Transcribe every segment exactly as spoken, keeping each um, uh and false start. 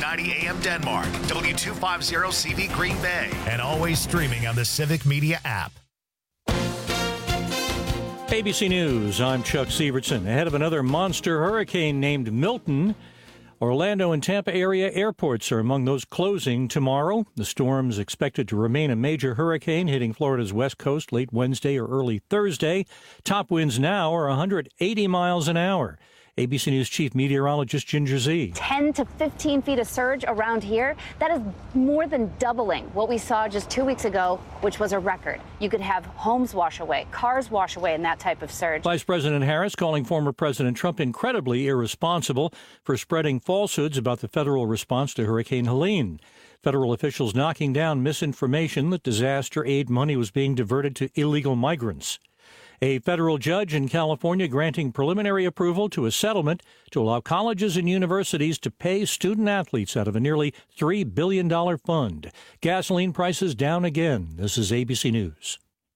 ninety A M Denmark, W two fifty C V Green Bay, and always streaming on the Civic Media app. A B C News, I'm Chuck Sievertson. Ahead of another monster hurricane named Milton, Orlando and Tampa area airports are among those closing tomorrow. The storm's expected to remain a major hurricane hitting Florida's west coast late Wednesday or early Thursday. Top winds now are one hundred eighty miles an hour. A B C News chief meteorologist Ginger Zee. ten to fifteen feet of surge around here. That is more than doubling what we saw just two weeks ago, which was a record. You could have homes wash away, cars wash away in that type of surge. Vice President Harris calling former President Trump incredibly irresponsible for spreading falsehoods about the federal response to Hurricane Helene. Federal officials knocking down misinformation that disaster aid money was being diverted to illegal migrants. A federal judge in California granting preliminary approval to a settlement to allow colleges and universities to pay student athletes out of a nearly three billion dollars fund. Gasoline prices down again. This is A B C News.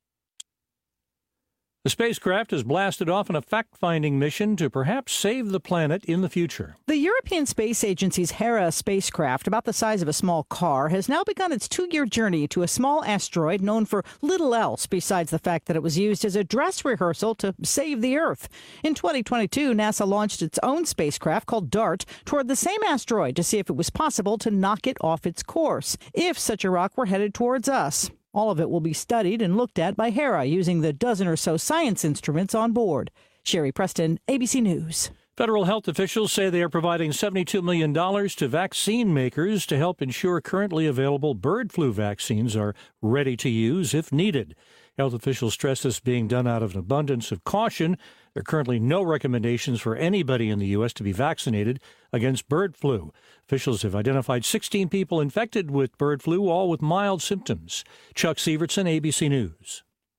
The spacecraft has blasted off on a fact-finding mission to perhaps save the planet in the future. The European Space Agency's Hera spacecraft, about the size of a small car, has now begun its two-year journey to a small asteroid known for little else besides the fact that it was used as a dress rehearsal to save the Earth. In twenty twenty-two, NASA launched its own spacecraft called DART toward the same asteroid to see if it was possible to knock it off its course, if such a rock were headed towards us. All of it will be studied and looked at by Hera using the dozen or so science instruments on board. Sherry Preston, A B C News. Federal health officials say they are providing seventy-two million dollars to vaccine makers to help ensure currently available bird flu vaccines are ready to use if needed. Health officials stress this being done out of an abundance of caution. There are currently no recommendations for anybody in the U S to be vaccinated against bird flu. Officials have identified sixteen people infected with bird flu, all with mild symptoms. Chuck Sievertson, A B C News.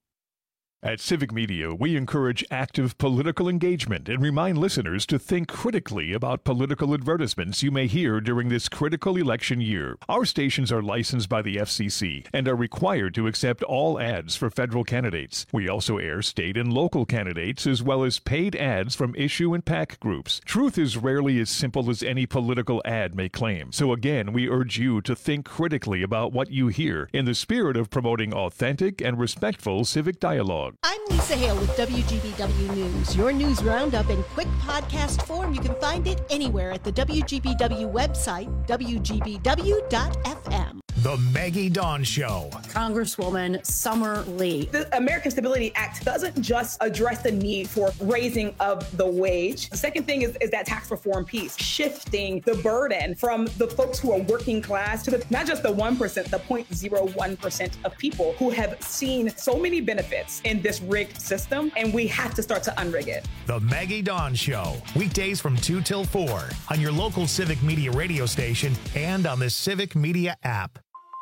At Civic Media, we encourage active political engagement and remind listeners to think critically about political advertisements you may hear during this critical election year. Our stations are licensed by the F C C and are required to accept all ads for federal candidates. We also air state and local candidates as well as paid ads from issue and PAC groups. Truth is rarely as simple as any political ad may claim. So again, we urge you to think critically about what you hear in the spirit of promoting authentic and respectful civic dialogue. I'm Lisa Hale with W G B W News. Your news roundup in quick podcast form. You can find it anywhere at the W G B W website, W G B W dot F M. The Maggie Dawn Show. Congresswoman Summer Lee. The American Stability Act doesn't just address the need for raising of the wage. The second thing is, is that tax reform piece, shifting the burden from the folks who are working class to the, not just the one percent, the zero point zero one percent of people who have seen so many benefits in this rigged system, and we have to start to unrig it. The Maggie Dawn Show. Weekdays from two till four on your local Civic Media radio station and on the Civic Media app.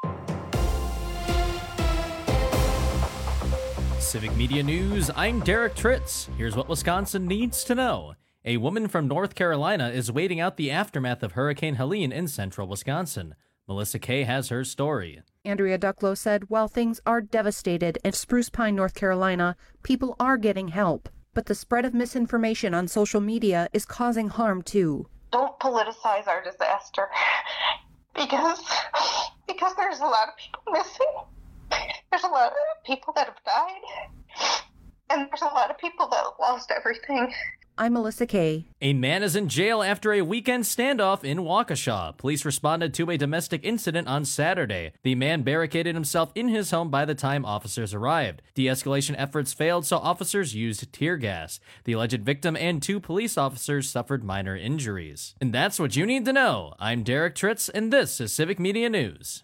Civic Media News, I'm Derek Tritz. Here's what Wisconsin needs to know. A woman from North Carolina is waiting out the aftermath of Hurricane Helene in central Wisconsin. Melissa Kay has her story. Andrea Ducklow said, while things are devastated in Spruce Pine, North Carolina, people are getting help. But the spread of misinformation on social media is causing harm too. Don't politicize our disaster because, because there's a lot of people missing. There's a lot of people that have died, and there's a lot of people that have lost everything. I'm Melissa Kay. A man is in jail after a weekend standoff in Waukesha. Police responded to a domestic incident on Saturday. The man barricaded himself in his home by the time officers arrived. De-escalation efforts failed, so officers used tear gas. The alleged victim and two police officers suffered minor injuries. And that's what you need to know. I'm Derek Tritz, and this is Civic Media News.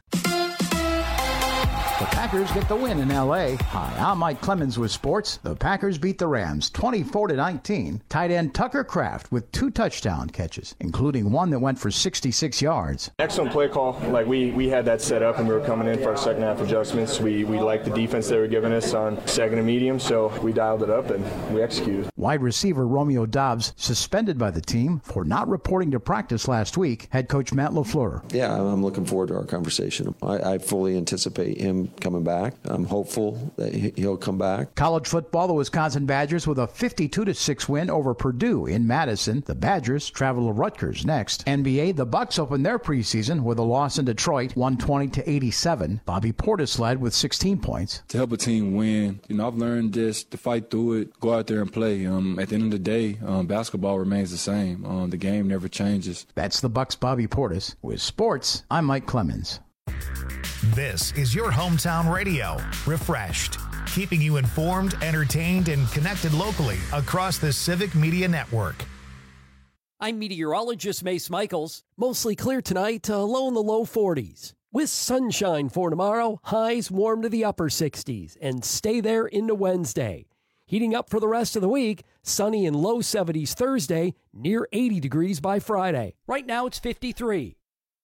The Packers get the win in L A. Hi, I'm Mike Clemens with sports. The Packers beat the Rams twenty-four to nineteen. Tight end Tucker Kraft with two touchdown catches, including one that went for sixty-six yards. Excellent play call. Like we we had that set up and we were coming in for our second half adjustments. We we liked the defense they were giving us on second and medium, so we dialed it up and we executed. Wide receiver Romeo Dobbs suspended by the team for not reporting to practice last week. Head coach Matt LaFleur. Yeah, I'm looking forward to our conversation. I, I fully anticipate him coming coming back. I'm hopeful that he'll come back. College football, the Wisconsin Badgers with a fifty-two to six win over Purdue in Madison. The Badgers travel to Rutgers next. N B A, the Bucks opened their preseason with a loss in Detroit, one twenty to eighty-seven. Bobby Portis led with sixteen points. To help a team win, you know, I've learned just to fight through it, go out there and play. Um, at the end of the day, um, basketball remains the same. Um, the game never changes. That's the Bucks' Bobby Portis. With sports, I'm Mike Clemens. This is your hometown radio, Refreshed, keeping you informed, entertained, and connected locally across the Civic Media Network. I'm meteorologist Mace Michaels. Mostly clear tonight, uh, low in the low forties. With sunshine for tomorrow, highs warm to the upper sixties and stay there into Wednesday. Heating up for the rest of the week, sunny and low seventies Thursday, near eighty degrees by Friday. Right now it's fifty-three.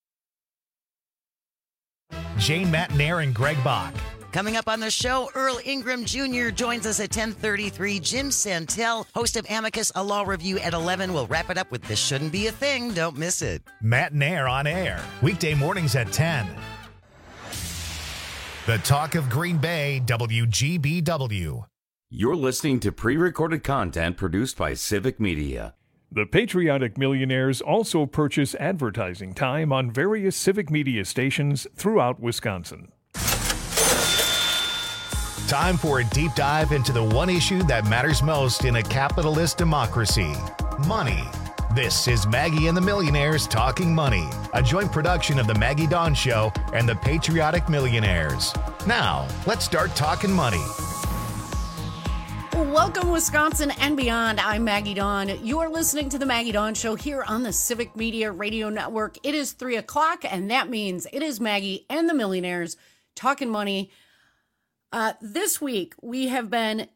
Jane Matnair and Greg Bach. Coming up on the show, Earl Ingram Junior joins us at ten thirty-three. Jim Santel, host of Amicus, a law review at eleven. We'll wrap it up with This Shouldn't Be a Thing. Don't miss it. Matnair on air, weekday mornings at ten. The Talk of Green Bay, W G B W. You're listening to pre-recorded content produced by Civic Media. The Patriotic Millionaires also purchase advertising time on various Civic Media stations throughout Wisconsin. Time for a deep dive into the one issue that matters most in a capitalist democracy: money. This is Maggie and the Millionaires Talking Money, a joint production of The Maggie Dawn Show and the Patriotic Millionaires. Now, let's start talking money. Welcome, Wisconsin and beyond. I'm Maggie Dawn. You are listening to The Maggie Dawn Show here on the Civic Media Radio Network. It is three o'clock, and that means it is Maggie and the Millionaires Talking Money. Uh, this week, we have been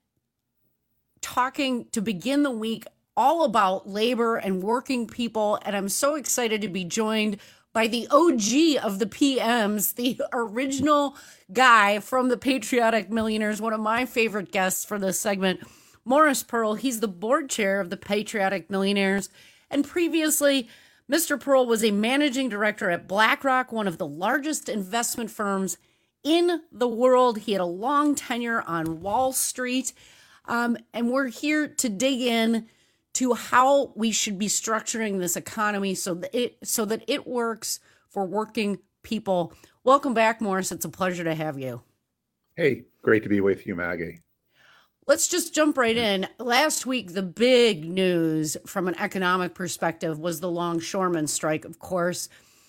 talking to begin the week all about labor and working people, and I'm so excited to be joined by the O G of the P Ms, the original guy from the Patriotic Millionaires, one of my favorite guests for this segment, Morris Pearl. He's the board chair of the Patriotic Millionaires, and previously, Mister Pearl was a managing director at BlackRock, one of the largest investment firms in the world. He had a long tenure on Wall Street, um, and we're here to dig in to how we should be structuring this economy so that it so that it works for working people. Welcome back, Morris. It's a pleasure to have you. Hey, great to be with you, Maggie. Let's just jump right in. Last week, the big news from an economic perspective was the longshoreman strike, of course.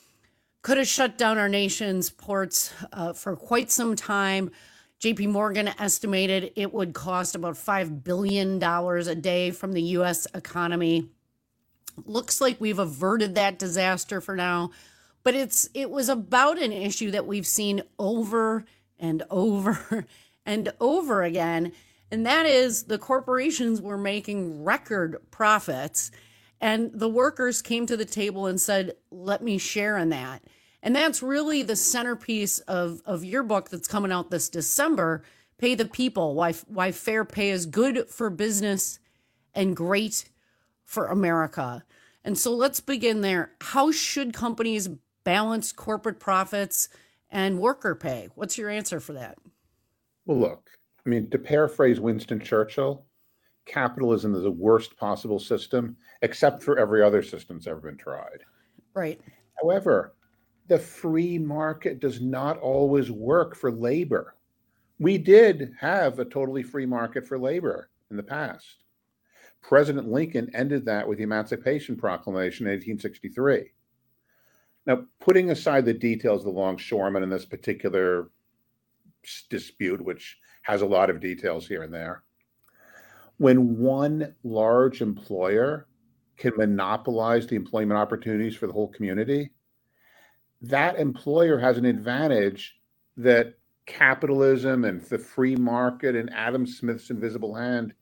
Could have shut down our nation's ports uh, for quite some time. J P Morgan estimated it would cost about five billion dollars a day from the U S economy. Looks like we've averted that disaster for now, but it's it was about an issue that we've seen over and over and over again, and that is the corporations were making record profits, and the workers came to the table and said, let me share in that. And that's really the centerpiece of, of your book that's coming out this December, Pay the People, Why, Why Fair Pay is Good for Business and Great for America. And so let's begin there. How should companies balance corporate profits and worker pay? What's your answer for that? Well, look, I mean, to paraphrase Winston Churchill, capitalism is the worst possible system, except for every other system that's ever been tried. Right. However, the free market does not always work for labor. We did have a totally free market for labor in the past. President Lincoln ended that with the Emancipation Proclamation in eighteen sixty-three. Now, putting aside the details of the longshoremen in this particular dispute, which has a lot of details here and there, when one large employer can monopolize the employment opportunities for the whole community, that employer has an advantage that capitalism and the free market and Adam Smith's invisible hand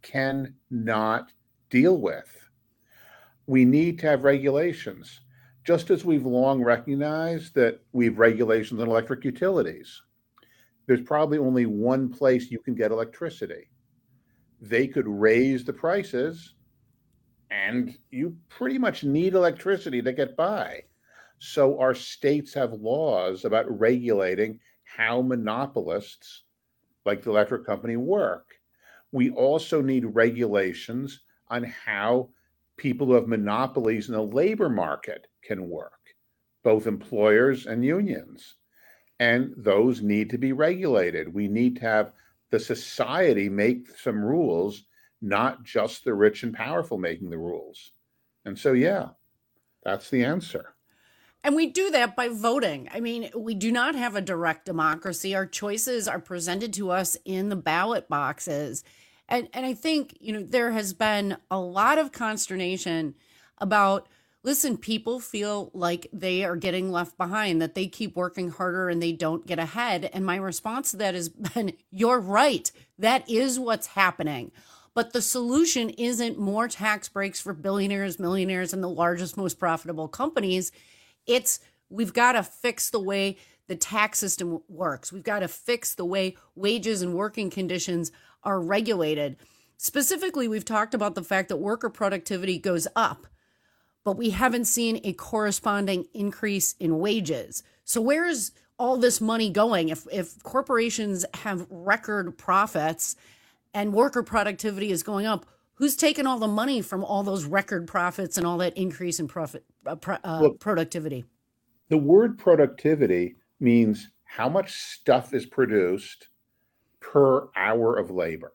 cannot deal with. We need to have regulations, just as we've long recognized that we have regulations on electric utilities. There's probably only one place you can get electricity. They could raise the prices, and you pretty much need electricity to get by. So our states have laws about regulating how monopolists like the electric company work. We also need regulations on how people who have monopolies in the labor market can work, both employers and unions. And those need to be regulated. We need to have the society make some rules, not just the rich and powerful making the rules. And so, yeah, that's the answer. And we do that by voting. I mean, we do not have a direct democracy. Our choices are presented to us in the ballot boxes. And and I think, you know, there has been a lot of consternation about, listen, people feel like they are getting left behind, that they keep working harder and they don't get ahead. And my response to that has been, you're right. That is what's happening. But the solution isn't more tax breaks for billionaires, millionaires, and the largest, most profitable companies. It's we've got to fix the way the tax system works. We've got to fix the way wages and working conditions are regulated. Specifically, we've talked about the fact that worker productivity goes up, but we haven't seen a corresponding increase in wages. So where is all this money going? If if corporations have record profits and worker productivity is going up, who's taking all the money from all those record profits and all that increase in profit uh, pro, uh, well, productivity? The word productivity means how much stuff is produced per hour of labor.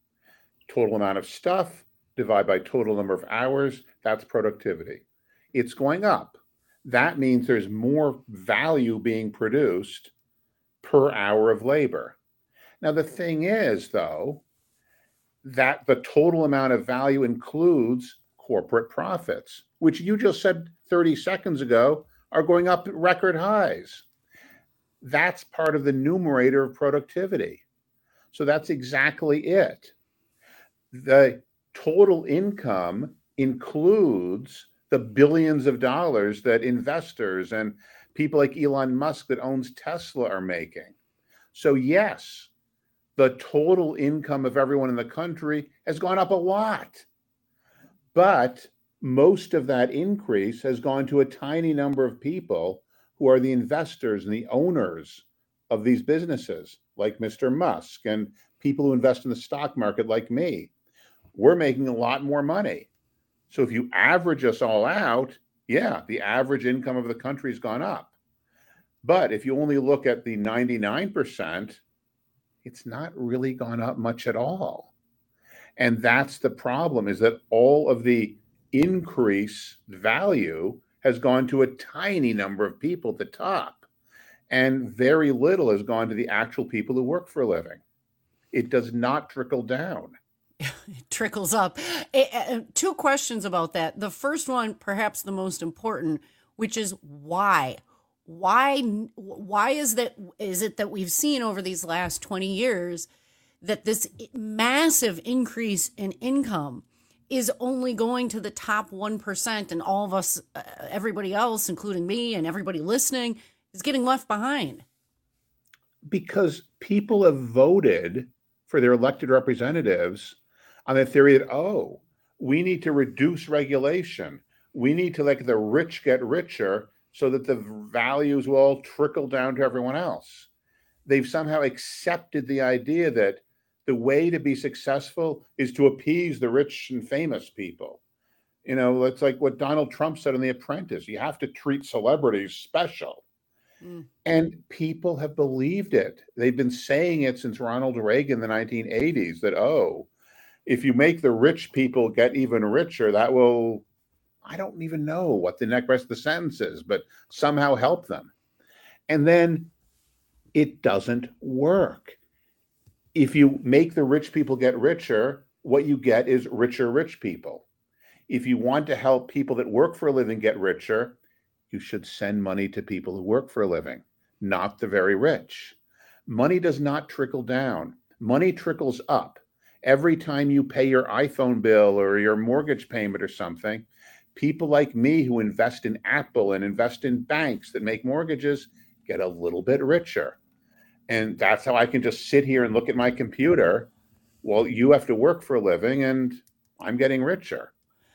Total amount of stuff divided by total number of hours, that's productivity. It's going up. That means there's more value being produced per hour of labor. Now, the thing is, though, that the total amount of value includes corporate profits, which you just said thirty seconds ago are going up at record highs. That's part of the numerator of productivity. So that's exactly it. The total income includes the billions of dollars that investors and people like Elon Musk that owns Tesla are making. So yes, the total income of everyone in the country has gone up a lot. But most of that increase has gone to a tiny number of people who are the investors and the owners of these businesses, like Mister Musk and people who invest in the stock market like me. We're making a lot more money. So if you average us all out, yeah, the average income of the country has gone up. But if you only look at the ninety-nine percent, it's not really gone up much at all. And that's the problem, is that all of the increase value has gone to a tiny number of people at the top, and very little has gone to the actual people who work for a living. It does not trickle down. It trickles up. Uh, two questions about that. The first one, perhaps the most important, which is why? Why why is that is it that we've seen over these last twenty years that this massive increase in income is only going to the top one percent, and all of us, uh, everybody else, including me and everybody listening, is getting left behind? Because people have voted for their elected representatives on the theory that, oh, we need to reduce regulation. We need to let the rich get richer so that the values will all trickle down to everyone else. They've somehow accepted the idea that the way to be successful is to appease the rich and famous people. You know, it's like what Donald Trump said in The Apprentice. You have to treat celebrities special. Mm. And people have believed it. They've been saying it since Ronald Reagan in the nineteen eighties, that, oh, if you make the rich people get even richer, that will, I don't even know what the next rest of the sentence is, but somehow help them. And then it doesn't work. If you make the rich people get richer, what you get is richer rich people. If you want to help people that work for a living get richer, you should send money to people who work for a living, not the very rich. Money does not trickle down. Money trickles up. Every time you pay your iPhone bill or your mortgage payment or something, people like me who invest in Apple and invest in banks that make mortgages get a little bit richer. And that's how I can just sit here and look at my computer while you have to work for a living and I'm getting richer.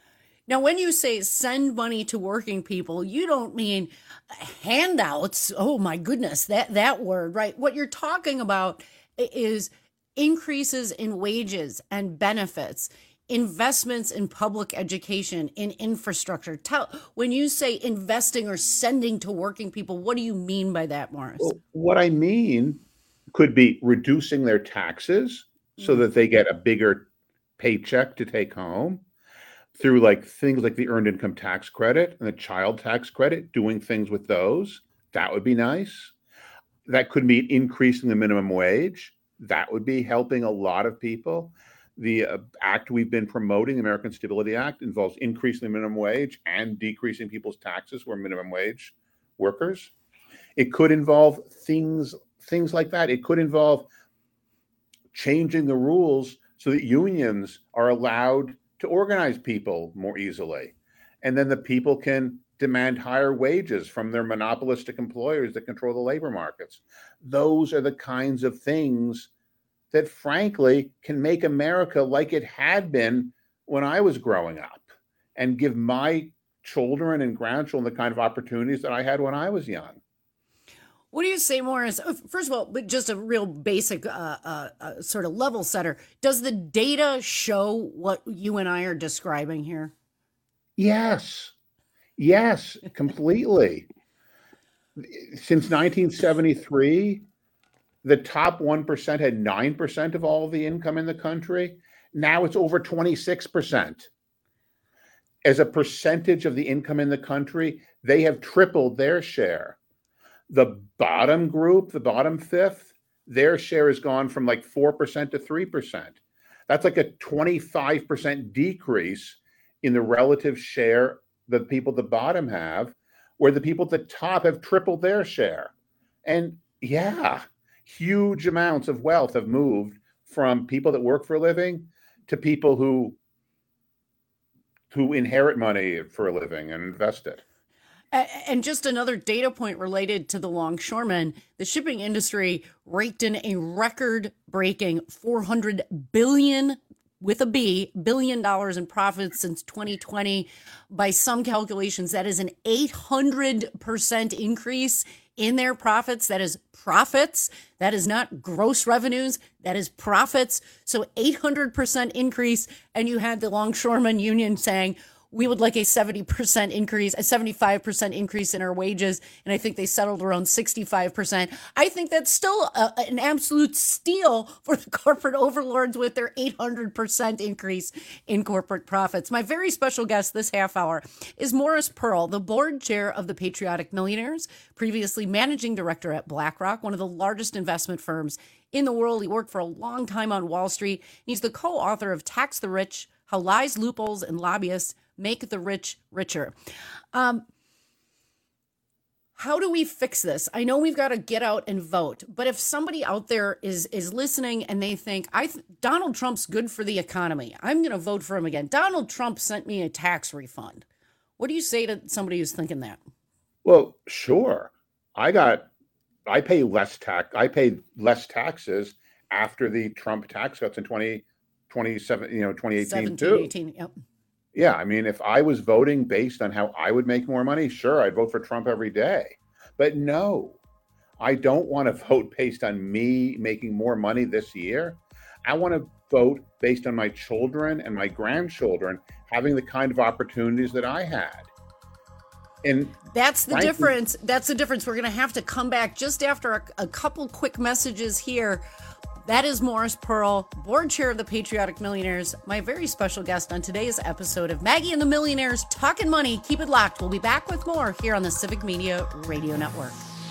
Now, when you say send money to working people, you don't mean handouts. Oh, my goodness, that, that word, right? What you're talking about is increases in wages and benefits, investments in public education, in infrastructure. Tell, when you say investing or sending to working people, what do you mean by that, Morris? Well, what I mean could be reducing their taxes so mm. that they get a bigger paycheck to take home, through like things like the earned income tax credit and the child tax credit, doing things with those. That would be nice. That could mean increasing the minimum wage. That would be helping a lot of people. The uh, act we've been promoting, the American Stability Act, involves increasing the minimum wage and decreasing people's taxes who are minimum wage workers. It could involve things, things like that. It could involve changing the rules so that unions are allowed to organize people more easily. And then the people can demand higher wages from their monopolistic employers that control the labor markets. Those are the kinds of things that, frankly, can make America like it had been when I was growing up and give my children and grandchildren the kind of opportunities that I had when I was young. What do you say, Morris? First of all, but just a real basic uh, uh, uh, sort of level setter. Does the data show what you and I are describing here? Yes. Yes, completely. Since nineteen seventy-three, the top one percent had nine percent of all the income in the country. Now it's over twenty-six percent. As a percentage of the income in the country, they have tripled their share. The bottom group, the bottom fifth, their share has gone from like four percent to three percent. That's like a twenty-five percent decrease in the relative share that people at the bottom have, where the people at the top have tripled their share. And yeah, huge amounts of wealth have moved from people that work for a living to people who, who inherit money for a living and invest it. And just another data point related to the longshoremen, the shipping industry raked in a record-breaking four hundred billion, with a B, billion dollars in profits since twenty twenty. By some calculations, that is an eight hundred percent increase in their profits. That is profits. That is not gross revenues. That is profits. So eight hundred percent increase. And you had the longshoremen union saying, we would like a seventy percent increase, a seventy-five percent increase in our wages. And I think they settled around sixty-five percent. I think that's still a, an absolute steal for the corporate overlords with their eight hundred percent increase in corporate profits. My very special guest this half hour is Morris Pearl, the board chair of the Patriotic Millionaires, previously managing director at BlackRock, one of the largest investment firms in the world. He worked for a long time on Wall Street. He's the co-author of Tax the Rich, How Lies, Loopholes, and Lobbyists Make the Rich Richer. Um, how do we fix this? I know we've got to get out and vote, but if somebody out there is is listening and they think, I th- Donald Trump's good for the economy, I'm going to vote for him again. Donald Trump sent me a tax refund. What do you say to somebody who's thinking that? Well, sure. I got, I pay less tax. I paid less taxes after the Trump tax cuts in twenty twenty-seven, you know, twenty eighteen seventeen, too. eighteen, yep. Yeah, I mean, if I was voting based on how I would make more money, sure, I'd vote for Trump every day. But no, I don't want to vote based on me making more money this year. I want to vote based on my children and my grandchildren having the kind of opportunities that I had. And that's the frankly, difference. That's the difference. We're going to have to come back just after a, a couple quick messages here. That is Morris Pearl, board chair of the Patriotic Millionaires, my very special guest on today's episode of Maggie and the Millionaires Talking Money. Keep it locked. We'll be back with more here on the Civic Media Radio Network.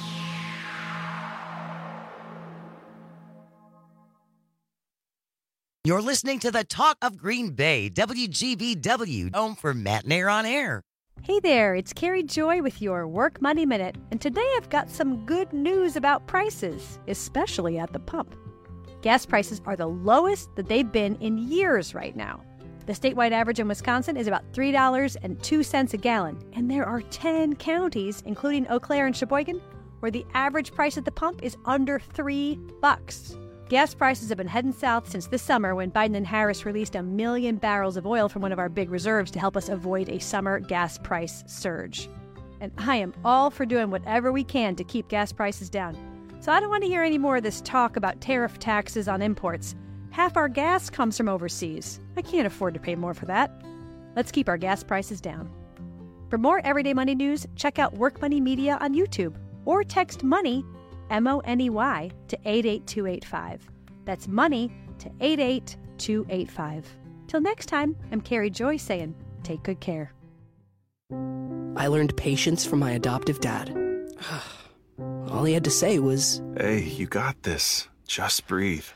You're listening to the Talk of Green Bay, W G B W, home for Matt Nair on Air. Hey there, it's Carrie Joy with your Work Money Minute, and today I've got some good news about prices, especially at the pump. Gas prices are the lowest that they've been in years right now. The statewide average in Wisconsin is about three dollars and two cents a gallon, and there are ten counties, including Eau Claire and Sheboygan, where the average price at the pump is under three bucks. Gas prices have been heading south since this summer when Biden and Harris released a million barrels of oil from one of our big reserves to help us avoid a summer gas price surge. And I am all for doing whatever we can to keep gas prices down. So I don't want to hear any more of this talk about tariff taxes on imports. Half our gas comes from overseas. I can't afford to pay more for that. Let's keep our gas prices down. For more Everyday Money news, check out Work Money Media on YouTube or text MONEY, M O N E Y, to eight eight two eight five. That's MONEY to eight eight two eight five. Till next time, I'm Carrie Joy saying, take good care. I learned patience from my adoptive dad. All he had to say was, "Hey, you got this. Just breathe."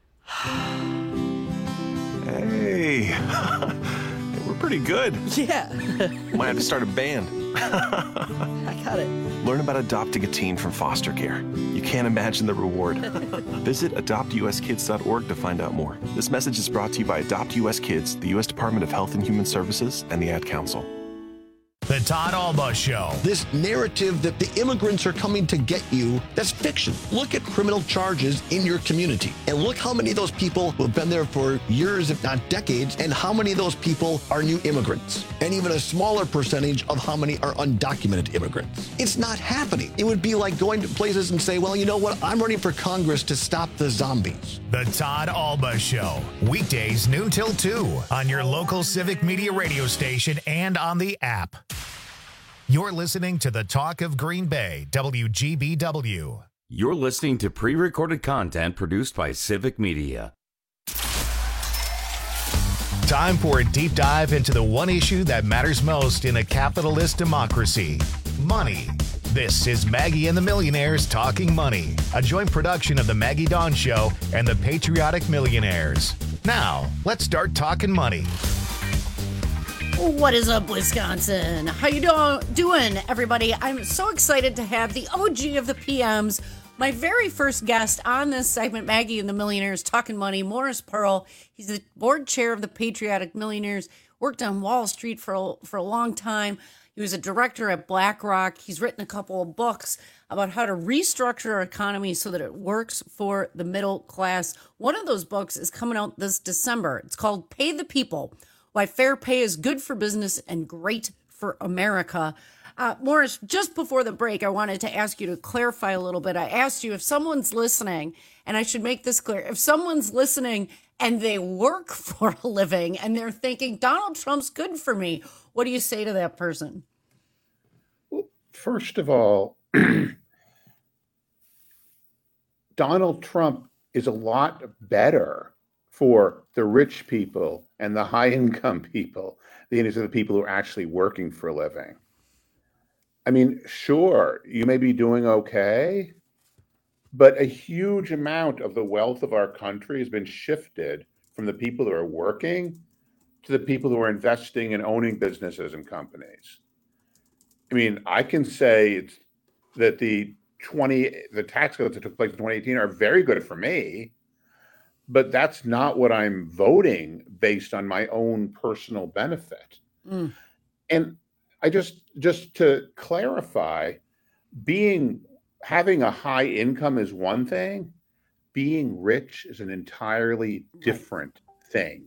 Hey, we're pretty good. Yeah. Might have to start a band. I got it. Learn about adopting a teen from foster care. You can't imagine the reward. Visit adopt U S kids dot org to find out more. This message is brought to you by Adopt U S Kids, the U S Department of Health and Human Services, and the Ad Council. The Todd Alba Show. This narrative that the immigrants are coming to get you, that's fiction. Look at criminal charges in your community and look how many of those people who have been there for years, if not decades, and how many of those people are new immigrants, and even a smaller percentage of how many are undocumented immigrants. It's not happening. It would be like going to places and say, well, you know what? I'm running for Congress to stop the zombies. The Todd Alba Show. Weekdays noon till two on your local Civic Media radio station and on the app. You're listening to the Talk of Green Bay, W G B W. You're listening to pre-recorded content produced by Civic Media. Time for a deep dive into the one issue that matters most in a capitalist democracy: money. This is Maggie and the Millionaires Talking Money, a joint production of the Maggie Dawn Show and the Patriotic Millionaires. Now, let's start talking money. What is up, Wisconsin? How you do- doing, everybody? I'm so excited to have the O G of the P Ms, my very first guest on this segment, Maggie and the Millionaires Talking Money, Morris Pearl. He's the board chair of the Patriotic Millionaires, worked on Wall Street for a, for a long time. He was a director at BlackRock. He's written a couple of books about how to restructure our economy so that it works for the middle class. One of those books is coming out this December. It's called Pay the People: Why Fair Pay is Good for Business and Great for America. Uh, Morris, just before the break, I wanted to ask you to clarify a little bit. I asked you if someone's listening, and I should make this clear, if someone's listening and they work for a living and they're thinking, Donald Trump's good for me, what do you say to that person? Well, first of all, Donald Trump is a lot better for the rich people and the high-income people than is the people who are actually working for a living. I mean, sure, you may be doing okay, but a huge amount of the wealth of our country has been shifted from the people who are working to the people who are investing and owning businesses and companies. I mean, I can say it's that the twenty the tax cuts that took place in twenty eighteen are very good for me, but that's not what I'm voting based on my own personal benefit. Mm. And I just, just to clarify, being, having a high income is one thing. Being rich is an entirely different thing.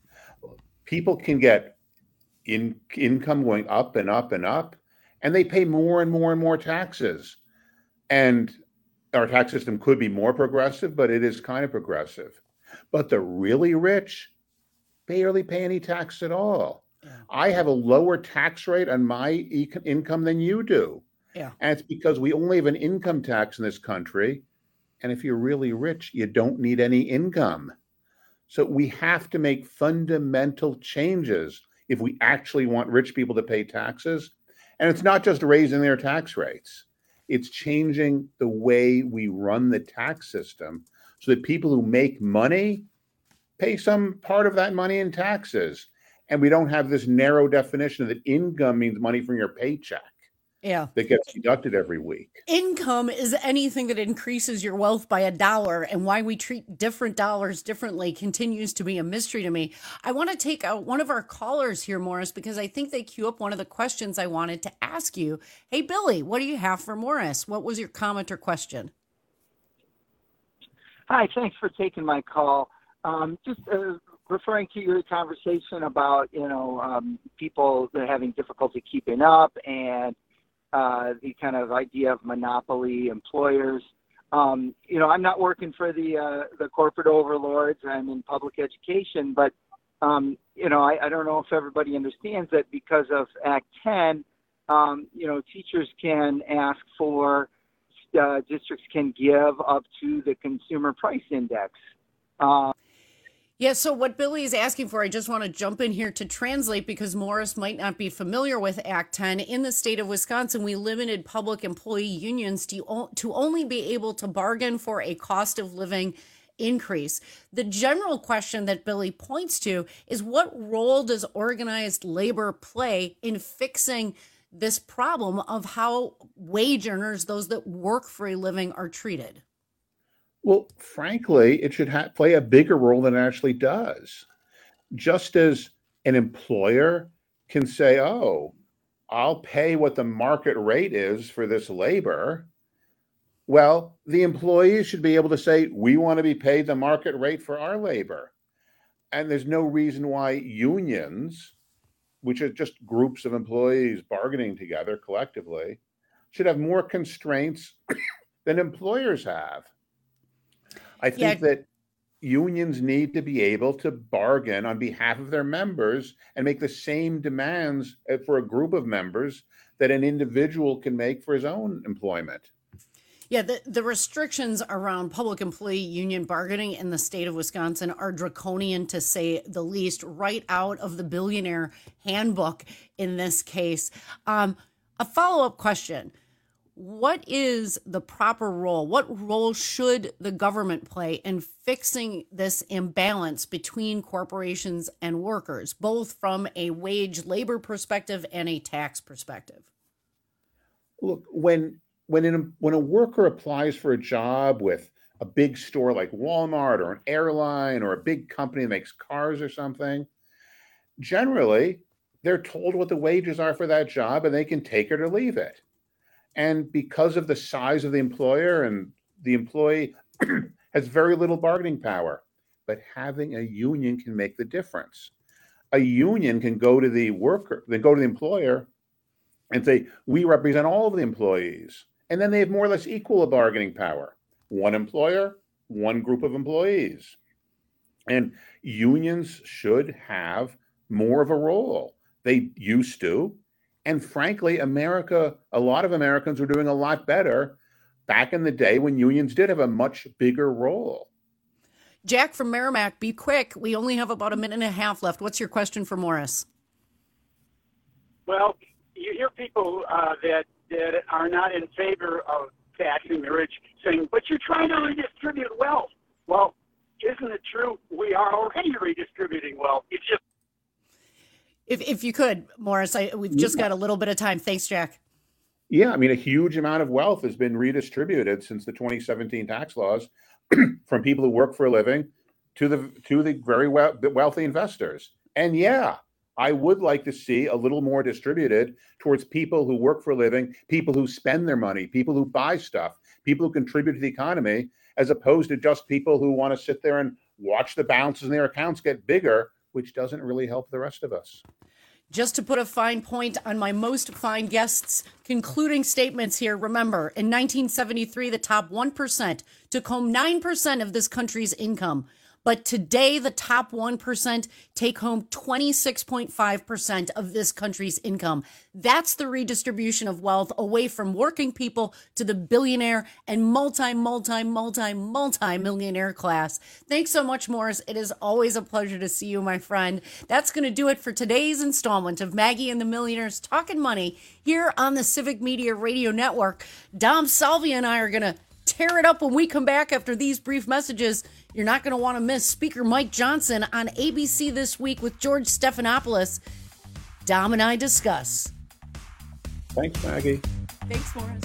People can get in, income going up and up and up, and they pay more and more and more taxes. And our tax system could be more progressive, but it is kind of progressive. But the really rich barely pay any tax at all. Yeah. I have a lower tax rate on my e- income than you do. Yeah. And it's because we only have an income tax in this country. And if you're really rich, you don't need any income. So we have to make fundamental changes if we actually want rich people to pay taxes. And it's not just raising their tax rates. It's changing the way we run the tax system so that people who make money pay some part of that money in taxes. And we don't have this narrow definition that income means money from your paycheck. Yeah. That gets deducted every week. Income is anything that increases your wealth by a dollar, and why we treat different dollars differently continues to be a mystery to me. I want to take out one of our callers here, Morris, because I think they queue up one of the questions I wanted to ask you. Hey, Billy, what do you have for Morris? What was your comment or question? Hi, thanks for taking my call. Um, just uh, referring to your conversation about, you know, um, people that are having difficulty keeping up and uh, the kind of idea of monopoly employers. Um, you know, I'm not working for the uh, the corporate overlords. I'm in public education, but um, you know, I, I don't know if everybody understands that because of Act ten, um, you know, teachers can ask for, uh, districts can give up to the consumer price index. Uh, Yeah, so what Billy is asking for, I just want to jump in here to translate because Morris might not be familiar with Act ten. In the state of Wisconsin, we limited public employee unions to, to only be able to bargain for a cost of living increase. The general question that Billy points to is what role does organized labor play in fixing this problem of how wage earners, those that work for a living, are treated? Well, frankly, it should ha- play a bigger role than it actually does. Just as an employer can say, oh, I'll pay what the market rate is for this labor. Well, the employees should be able to say, we want to be paid the market rate for our labor. And there's no reason why unions, which are just groups of employees bargaining together collectively, should have more constraints than employers have. I think yeah. that unions need to be able to bargain on behalf of their members and make the same demands for a group of members that an individual can make for his own employment. Yeah, the, the restrictions around public employee union bargaining in the state of Wisconsin are draconian, to say the least, right out of the billionaire handbook in this case. Um, a follow-up question. What is the proper role? What role should the government play in fixing this imbalance between corporations and workers, both from a wage labor perspective and a tax perspective? Look, when when in, when a worker applies for a job with a big store like Walmart or an airline or a big company that makes cars or something, generally they're told what the wages are for that job and they can take it or leave it. And because of the size of the employer, and the employee has very little bargaining power, but having a union can make the difference. A union can go to the worker, then go to the employer and say, we represent all of the employees. And then they have more or less equal bargaining power. One employer, one group of employees. And unions should have more of a role. They used to. And frankly, America, a lot of Americans were doing a lot better back in the day when unions did have a much bigger role. Jack from Merrimack, be quick. We only have about a minute and a half left. What's your question for Morris? Well, you hear people uh, that, that are not in favor of taxing the rich saying, but you're trying to redistribute wealth. Well, isn't it true? We are already redistributing wealth. It's just If if you could, Morris, I, we've just got a little bit of time. Thanks, Jack. Yeah, I mean, a huge amount of wealth has been redistributed since the twenty seventeen tax laws from people who work for a living to the to the very well, wealthy investors. And yeah, I would like to see a little more distributed towards people who work for a living, people who spend their money, people who buy stuff, people who contribute to the economy, as opposed to just people who want to sit there and watch the balances in their accounts get bigger, which doesn't really help the rest of us. Just to put a fine point on my most fine guests' concluding statements here, remember, in nineteen seventy-three, the top one percent took home nine percent of this country's income. But today, the top one percent take home twenty-six point five percent of this country's income. That's the redistribution of wealth away from working people to the billionaire and multi, multi, multi, multi-millionaire class. Thanks so much, Morris. It is always a pleasure to see you, my friend. That's going to do it for today's installment of Maggie and the Millionaires Talking Money here on the Civic Media Radio Network. Dom Salvia and I are going to tear it up when we come back after these brief messages. You're not going to want to miss Speaker Mike Johnson on A B C This Week with George Stephanopoulos. Dom and I discuss. Thanks, Maggie. Thanks, Morris.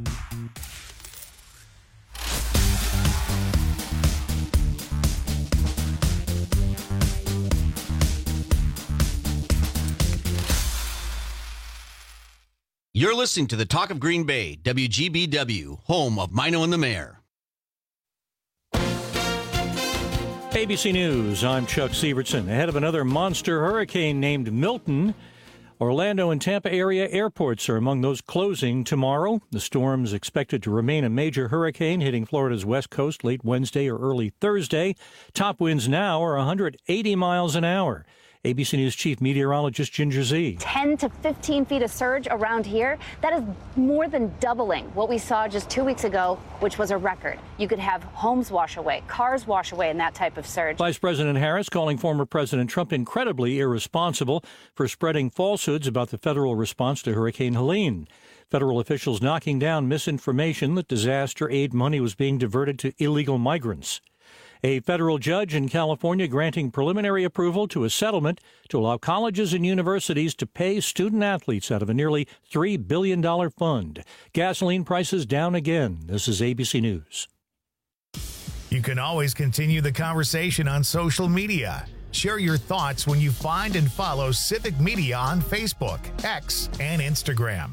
You're listening to the Talk of Green Bay, W G B W, home of Mino and the Mayor. A B C News, I'm Chuck Sievertson. Ahead of another monster hurricane named Milton, Orlando and Tampa area airports are among those closing tomorrow. The storm's expected to remain a major hurricane hitting Florida's west coast late Wednesday or early Thursday. Top winds now are one hundred eighty miles an hour. A B C News Chief Meteorologist Ginger Zee. ten to fifteen feet of surge around here. That is more than doubling what we saw just two weeks ago, which was a record. You could have homes wash away, cars wash away in that type of surge. Vice President Harris calling former President Trump incredibly irresponsible for spreading falsehoods about the federal response to Hurricane Helene. Federal officials knocking down misinformation that disaster aid money was being diverted to illegal migrants. A federal judge in California granting preliminary approval to a settlement to allow colleges and universities to pay student athletes out of a nearly three billion dollars fund. Gasoline prices down again. This is A B C News. You can always continue the conversation on social media. Share your thoughts when you find and follow Civic Media on Facebook, X, and Instagram.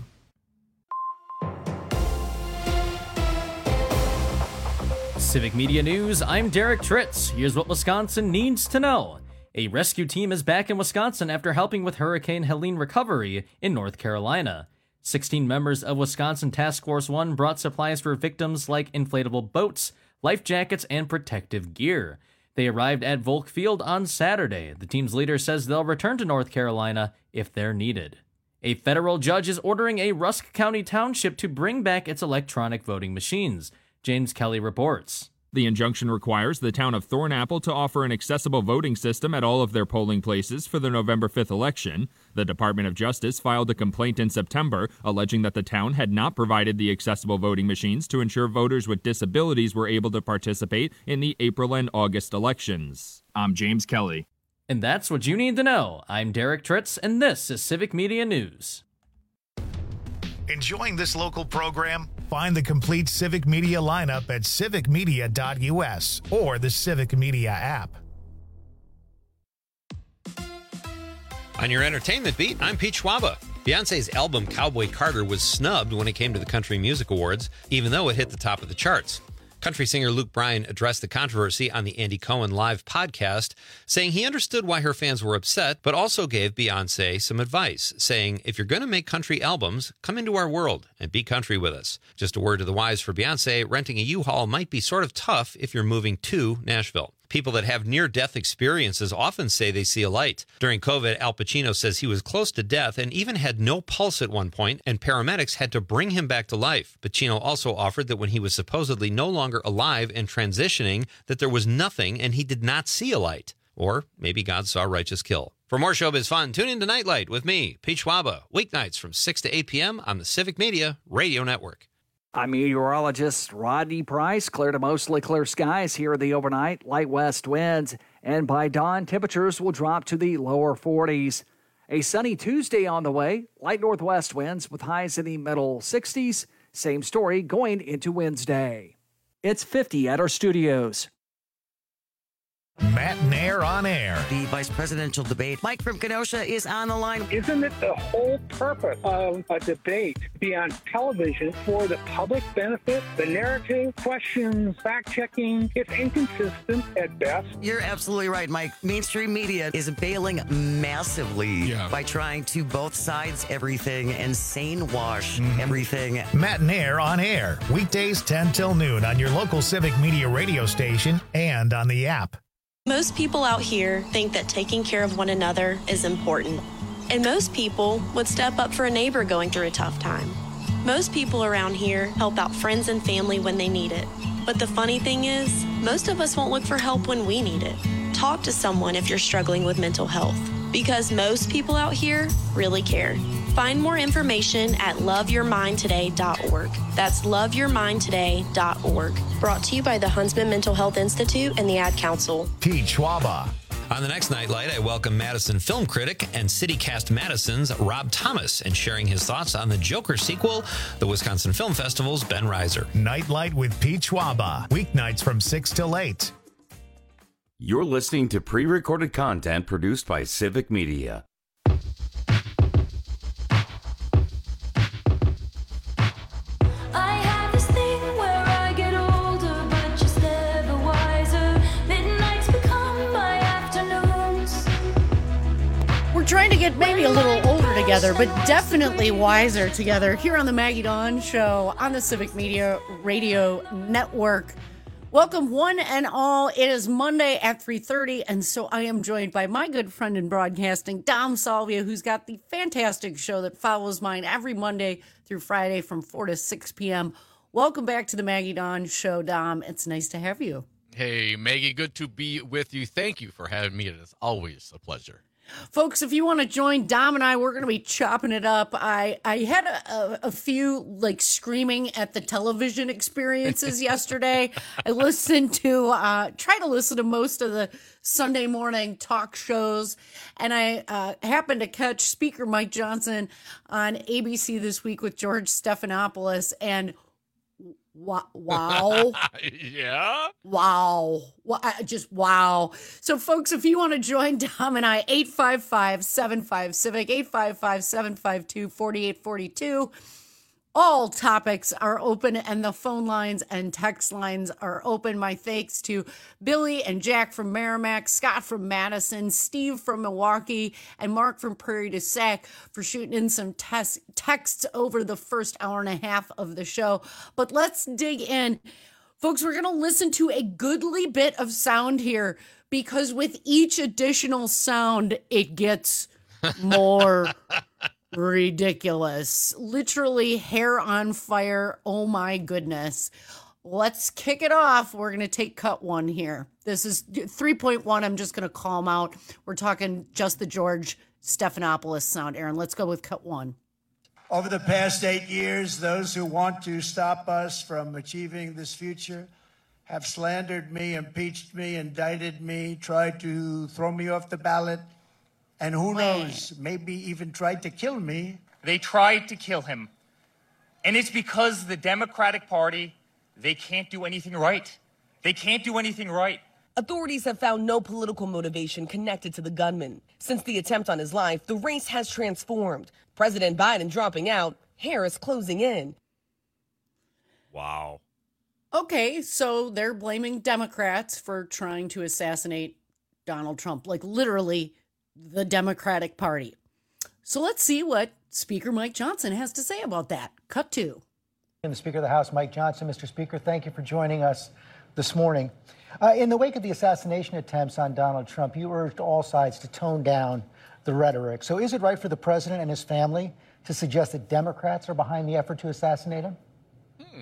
Civic Media News, I'm Derek Tritz. Here's what Wisconsin needs to know. A rescue team is back in Wisconsin after helping with Hurricane Helene recovery in North Carolina. sixteen members of Wisconsin Task Force One brought supplies for victims like inflatable boats, life jackets, and protective gear. They arrived at Volk Field on Saturday. The team's leader says they'll return to North Carolina if they're needed. A federal judge is ordering a Rusk County township to bring back its electronic voting machines. James Kelly reports. The injunction requires the town of Thornapple to offer an accessible voting system at all of their polling places for the November fifth election. The Department of Justice filed a complaint in September alleging that the town had not provided the accessible voting machines to ensure voters with disabilities were able to participate in the April and August elections. I'm James Kelly. And that's what you need to know. I'm Derek Tritz, and this is Civic Media News. Enjoying this local program? Find the complete Civic Media lineup at civic media dot u s or the Civic Media app. On your entertainment beat, I'm Pete Schwaba. Beyonce's album Cowboy Carter was snubbed when it came to the Country Music Awards, even though it hit the top of the charts. Country singer Luke Bryan addressed the controversy on the Andy Cohen Live podcast, saying he understood why her fans were upset, but also gave Beyonce some advice, saying, if you're going to make country albums, come into our world and be country with us. Just a word to the wise for Beyonce, renting a U-Haul might be sort of tough if you're moving to Nashville. People that have near-death experiences often say they see a light. During COVID, Al Pacino says he was close to death and even had no pulse at one point, and paramedics had to bring him back to life. Pacino also offered that when he was supposedly no longer alive and transitioning, that there was nothing and he did not see a light. Or maybe God saw righteous kill. For more showbiz fun, tune in to Nightlight with me, Pete Schwaba, weeknights from six to eight p.m. on the Civic Media Radio Network. I'm meteorologist Rodney Price. Clear to mostly clear skies here in the overnight. Light west winds, and by dawn, temperatures will drop to the lower forties. A sunny Tuesday on the way. Light northwest winds with highs in the middle sixties. Same story going into Wednesday. It's fifty at our studios. Matt Nair on air. The vice presidential debate. Mike from Kenosha is on the line. Isn't it the whole purpose of a debate to be on television for the public benefit? The narrative, questions, fact-checking, it's inconsistent at best. You're absolutely right, Mike. Mainstream media is bailing massively yeah. by trying to both sides everything and sane wash mm-hmm. everything. Matt Nair on air. Weekdays ten till noon on your local Civic Media radio station and on the app. Most people out here think that taking care of one another is important. And most people would step up for a neighbor going through a tough time. Most people around here help out friends and family when they need it. But the funny thing is, most of us won't look for help when we need it. Talk to someone if you're struggling with mental health, because most people out here really care. Find more information at love your mind today dot org. That's love your mind today dot org. Brought to you by the Huntsman Mental Health Institute and the Ad Council. Pete Schwaba. On the next Nightlight, I welcome Madison film critic and CityCast Madison's Rob Thomas, and sharing his thoughts on the Joker sequel, the Wisconsin Film Festival's Ben Reiser. Nightlight with Pete Schwaba. Weeknights from six till eight. You're listening to pre-recorded content produced by Civic Media. Become get maybe a little older together, but definitely wiser together here on the Maggie Dawn Show on the Civic Media Radio Network. Welcome one and all. It is Monday at three thirty, and so I am joined by my good friend in broadcasting, Dom Salvia, who's got the fantastic show that follows mine every Monday through Friday from four to six p.m. Welcome back to the Maggie Dawn Show, Dom. It's nice to have you. Hey, Maggie, good to be with you. Thank you for having me. It is always a pleasure. Folks, if you want to join Dom and I, we're going to be chopping it up. I, I had a, a, a few like screaming at the television experiences yesterday. I listened to, uh, try to listen to most of the Sunday morning talk shows. And I uh, happened to catch Speaker Mike Johnson on A B C This Week with George Stephanopoulos. And Wow. Wow. Yeah. Wow. Wow. Just wow. So, folks, if you want to join Dom and I, eight five five, seven five, CIVIC, eight five five, seven five two, four eight four two. All topics are open and the phone lines and text lines are open. My thanks to Billy and Jack from Merrimack, Scott from Madison, Steve from Milwaukee, and Mark from Prairie du Sac for shooting in some tes- texts over the first hour and a half of the show. But let's dig in. Folks, we're going to listen to a goodly bit of sound here because with each additional sound, it gets more ridiculous. Literally hair on fire. Oh my goodness. Let's kick it off. We're going to take cut one here. This is three point one. I'm just going to call them out. We're talking just the George Stephanopoulos sound. Aaron, let's go with cut one. Over the past eight years, those who want to stop us from achieving this future have slandered me, impeached me, indicted me, tried to throw me off the ballot, and who knows, maybe even tried to kill me. They tried to kill him. And it's because the Democratic Party, they can't do anything right. They can't do anything right. Authorities have found no political motivation connected to the gunman. Since the attempt on his life, the race has transformed. President Biden dropping out, Harris closing in. Wow. Okay, so they're blaming Democrats for trying to assassinate Donald Trump, like literally the Democratic Party. So let's see what Speaker Mike Johnson has to say about that. Cut two. And the Speaker of the House, Mike Johnson. Mister Speaker, thank you for joining us this morning. Uh, in the wake of the assassination attempts on Donald Trump, you urged all sides to tone down the rhetoric. So is it right for the president and his family to suggest that Democrats are behind the effort to assassinate him? Hmm.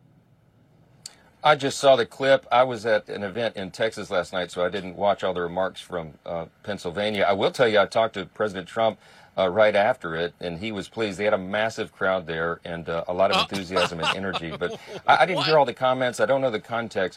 I just saw the clip. I was at an event in Texas last night, so I didn't watch all the remarks from uh, Pennsylvania. I will tell you, I talked to President Trump uh, right after it, and he was pleased. They had a massive crowd there and uh, a lot of enthusiasm and energy. But I, I didn't hear all the comments. I don't know the context.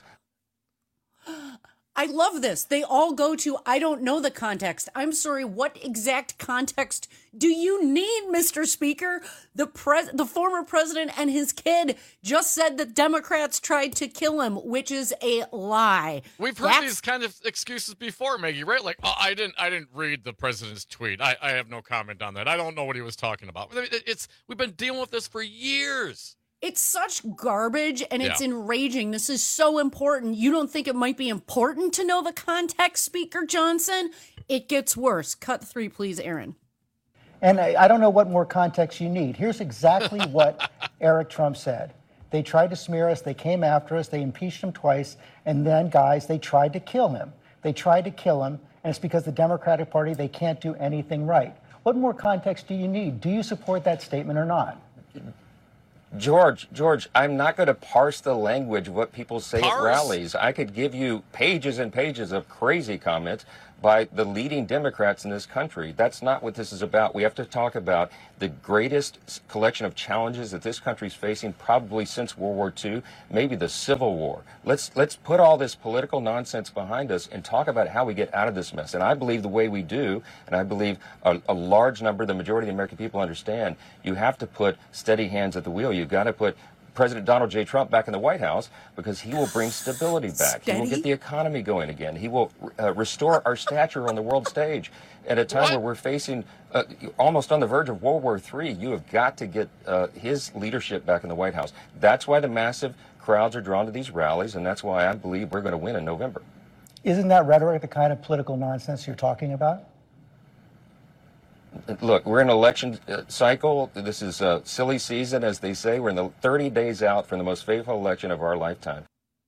I love this. They all go to, I don't know the context. I'm sorry, what exact context do you need, Mister Speaker? The pres- the former president and his kid just said that Democrats tried to kill him, which is a lie. We've heard That's- these kind of excuses before, Maggie, right? Like, oh, I didn't I didn't read the president's tweet. I, I have no comment on that. I don't know what he was talking about. I mean, it's we've been dealing with this for years. It's such garbage, and it's Yeah. enraging. This is so important. You don't think it might be important to know the context, Speaker Johnson? It gets worse. Cut three, please, Aaron. And I, I don't know what more context you need. Here's exactly what Eric Trump said. They tried to smear us. They came after us. They impeached him twice. And then, guys, they tried to kill him. They tried to kill him. And it's because the Democratic Party, they can't do anything right. What more context do you need? Do you support that statement or not? George, George, I'm not going to parse the language of what people say Parse? at rallies. I could give you pages and pages of crazy comments by the leading Democrats in this country. That's not what this is about. We have to talk about the greatest collection of challenges that this country's facing probably since World War Two, maybe the Civil War. Let's let's put all this political nonsense behind us and talk about how we get out of this mess. And I believe the way we do, and I believe a, a large number, the majority of the American people understand, you have to put steady hands at the wheel. You've got to put President Donald J. Trump back in the White House because he will bring stability back. Steady? He will get the economy going again. He will uh, restore our stature on the world stage. At a time what? where we're facing uh, almost on the verge of World War Three, you have got to get uh, his leadership back in the White House. That's why the massive crowds are drawn to these rallies, and that's why I believe we're going to win in November. Isn't that rhetoric the kind of political nonsense you're talking about? Look, we're in an election uh, cycle. This is a silly season, as they say. We're in the thirty days out from the most faithful election of our lifetime.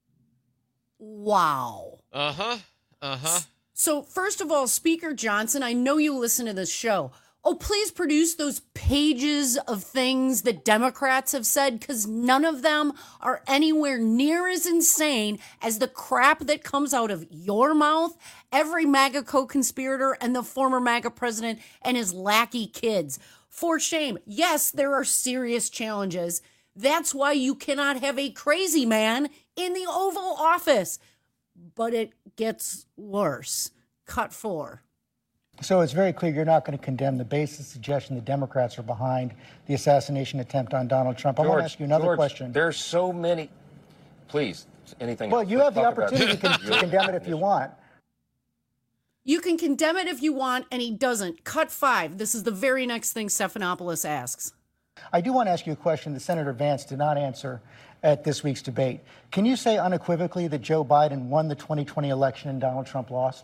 Wow. Uh-huh. Uh-huh. So, first of all, Speaker Johnson, I know you listen to this show. Oh, please produce those pages of things that Democrats have said, because none of them are anywhere near as insane as the crap that comes out of your mouth, every MAGA co-conspirator, and the former MAGA president and his lackey kids. For shame. Yes, there are serious challenges. That's why you cannot have a crazy man in the Oval Office. But it gets worse. Cut four. So it's very clear you're not going to condemn the baseless suggestion the Democrats are behind the assassination attempt on Donald Trump. I George, want to ask you another George, question. There's so many. Please, anything Well, else? you Let's have the talk about- opportunity to, con- to condemn it if you want. You can condemn it if you want, and he doesn't. Cut five. This is the very next thing Stephanopoulos asks. I do want to ask you a question that Senator Vance did not answer at this week's debate. Can you say unequivocally that Joe Biden won the twenty twenty election and Donald Trump lost?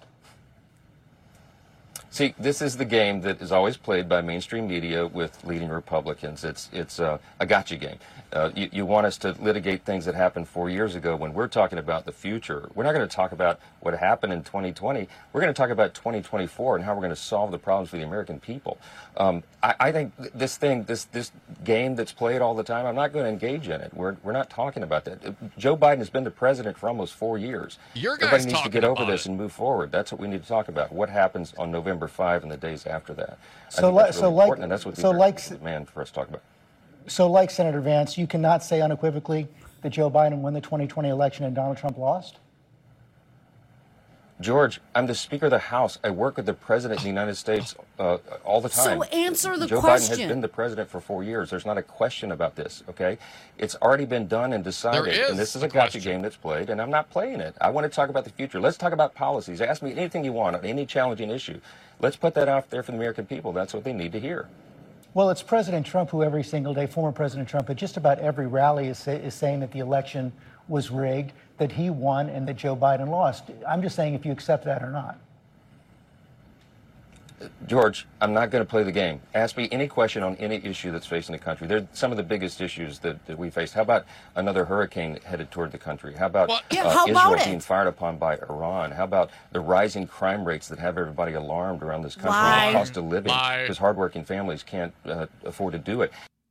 See, this is the game that is always played by mainstream media with leading Republicans. It's it's uh, a gotcha game. Uh, you, you want us to litigate things that happened four years ago when we're talking about the future. We're not going to talk about what happened in twenty twenty. We're going to talk about twenty twenty-four and how we're going to solve the problems for the American people. Um, I, I think this thing, this this game that's played all the time, I'm not going to engage in it. We're we're not talking about that. Joe Biden has been the president for almost four years. Your guys Everybody needs to get talking over about this it. and move forward. That's what we need to talk about. What happens on November fifth and the days after that. I So think li- that's so really like- important, and that's what the so like- American demand for us to talk about. So like Senator Vance, you cannot say unequivocally that Joe Biden won the twenty twenty election and Donald Trump lost? George, I'm the Speaker of the House. I work with the President of the United States uh, all the time. So answer the Joe question. Biden has been the president for four years. There's not a question about this, okay? It's already been done and decided. There is and this is a a gotcha question. game that's played, and I'm not playing it. I want to talk about the future. Let's talk about policies. Ask me anything you want on any challenging issue. Let's put that out there for the American people. That's what they need to hear. Well, it's President Trump who every single day, former President Trump, at just about every rally is, say, is saying that the election was rigged, that he won, and that Joe Biden lost. I'm just saying if you accept that or not. George, I'm not going to play the game. Ask me any question on any issue that's facing the country. They're some of the biggest issues that, that we face. How about another hurricane headed toward the country? How about Well, yeah, uh, how Israel about it? being fired upon by Iran? How about the rising crime rates that have everybody alarmed around this country? Lie. And the cost of living, Lie. because hardworking families can't uh, afford to do it.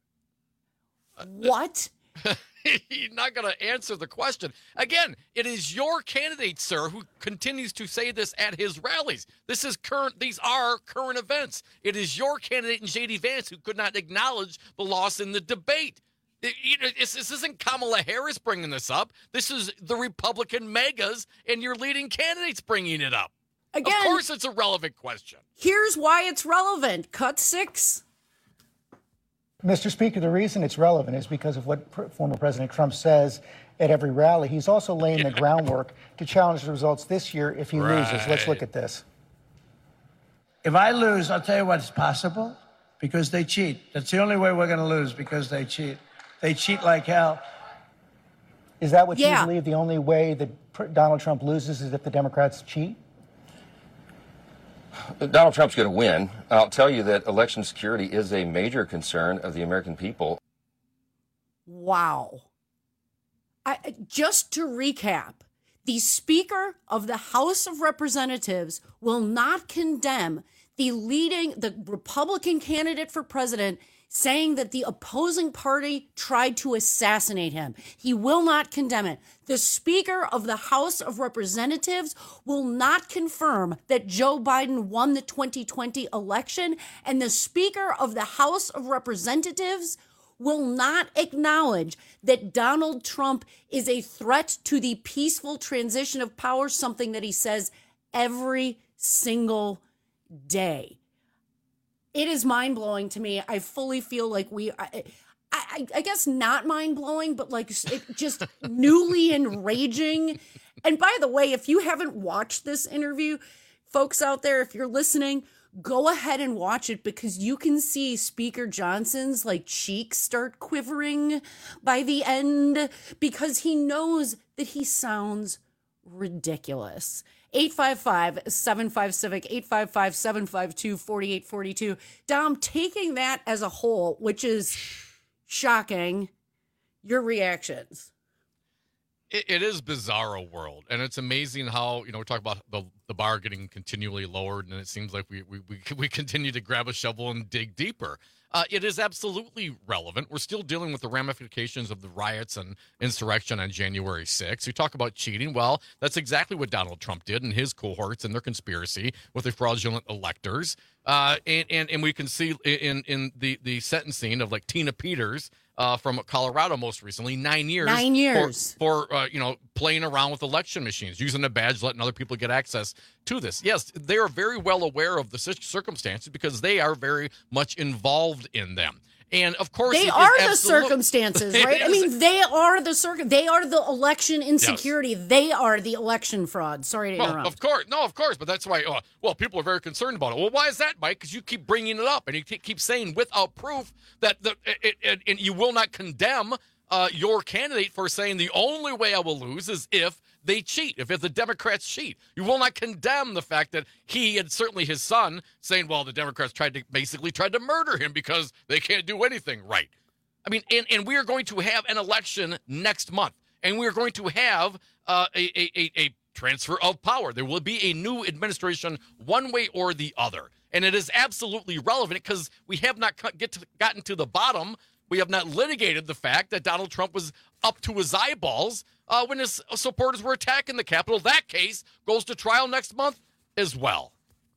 What? He's not going to answer the question. Again, it is your candidate, sir, who continues to say this at his rallies. This is current. These are current events. It is your candidate in J D Vance who could not acknowledge the loss in the debate. It- you know, This this isn't Kamala Harris bringing this up. This is the Republican megas and your leading candidates bringing it up. Again, Of course it's a relevant question. here's why it's relevant. Cut six. Mister Speaker, the reason it's relevant is because of what pr- former President Trump says at every rally. He's also laying the groundwork to challenge the results this year if he loses. Let's look at this. If I lose, I'll tell you what's possible, because they cheat. That's the only way we're going to lose, because they cheat. They cheat like hell. Is that what Yeah. you believe? The only way that pr- Donald Trump loses is if the Democrats cheat? Donald Trump's going to win. I'll tell you that election security is a major concern of the American people. Wow. I, just to recap, the Speaker of the House of Representatives will not condemn the leading, the Republican candidate for president saying that the opposing party tried to assassinate him. He will not condemn it. The Speaker of the House of Representatives will not confirm that Joe Biden won the twenty twenty election, and the Speaker of the House of Representatives will not acknowledge that Donald Trump is a threat to the peaceful transition of power, something that he says every single day. It is mind-blowing to me. I fully feel like we, I, I, I guess not mind-blowing, but like it just newly enraging. And by the way, if you haven't watched this interview, folks out there, if you're listening, go ahead and watch it, because you can see Speaker Johnson's like cheeks start quivering by the end, because he knows that he sounds ridiculous. eight five five, seven five civic, eight five five, seven five two, four eight four two. Dom, taking that as a whole, which is shocking, your reactions. It, it is bizarro world, and it's amazing how, you know, we talk about the, the bar getting continually lowered, and it seems like we, we, we, we continue to grab a shovel and dig deeper. Uh, it is absolutely relevant. We're still dealing with the ramifications of the riots and insurrection on January sixth. You talk about cheating. Well, that's exactly what Donald Trump did and his cohorts and their conspiracy with the fraudulent electors. Uh, and, and, and we can see in, in the, the sentencing of like Tina Peters uh, from Colorado most recently, nine years. Nine years. For, for uh, you know, playing around with election machines, using a badge, letting other people get access to this. Yes, they are very well aware of the circumstances because they are very much involved in them. And of course, they are the circumstances, right? I mean, they are the circum. They are the election insecurity. Yes. They are the election fraud. Sorry to well, interrupt. Of course, no, of course, but that's why. Uh, well, people are very concerned about it. Well, why is that, Mike? Because you keep bringing it up and you keep saying without proof that the it, it, and you will not condemn uh, your candidate for saying the only way I will lose is if they cheat, if, if the Democrats cheat. You will not condemn the fact that he and certainly his son saying, well, the Democrats tried to basically tried to murder him because they can't do anything right. I mean, and, and we are going to have an election next month, and we are going to have uh, a, a, a transfer of power. There will be a new administration one way or the other. And it is absolutely relevant because we have not get to, gotten to the bottom. We have not litigated the fact that Donald Trump was up to his eyeballs uh, when his supporters were attacking the Capitol. That case goes to trial next month as well.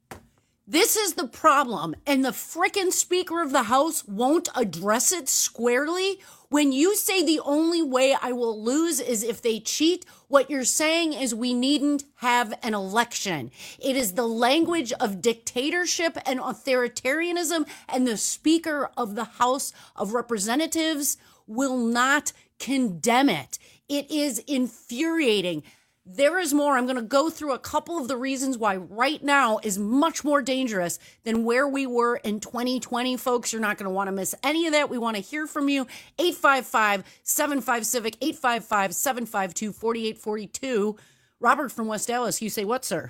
This is the problem, and the frickin' Speaker of the House won't address it squarely. When you say the only way I will lose is if they cheat, what you're saying is we needn't have an election. It is the language of dictatorship and authoritarianism, and the Speaker of the House of Representatives will not condemn it. It is infuriating. There is more. I'm going to go through a couple of the reasons why right now is much more dangerous than where we were in twenty twenty, folks. You're not going to want to miss any of that. We want to hear from you. eight five five, seven five civic, eight five five, seven five two, four eight four two. Robert from West Dallas, you say what, sir?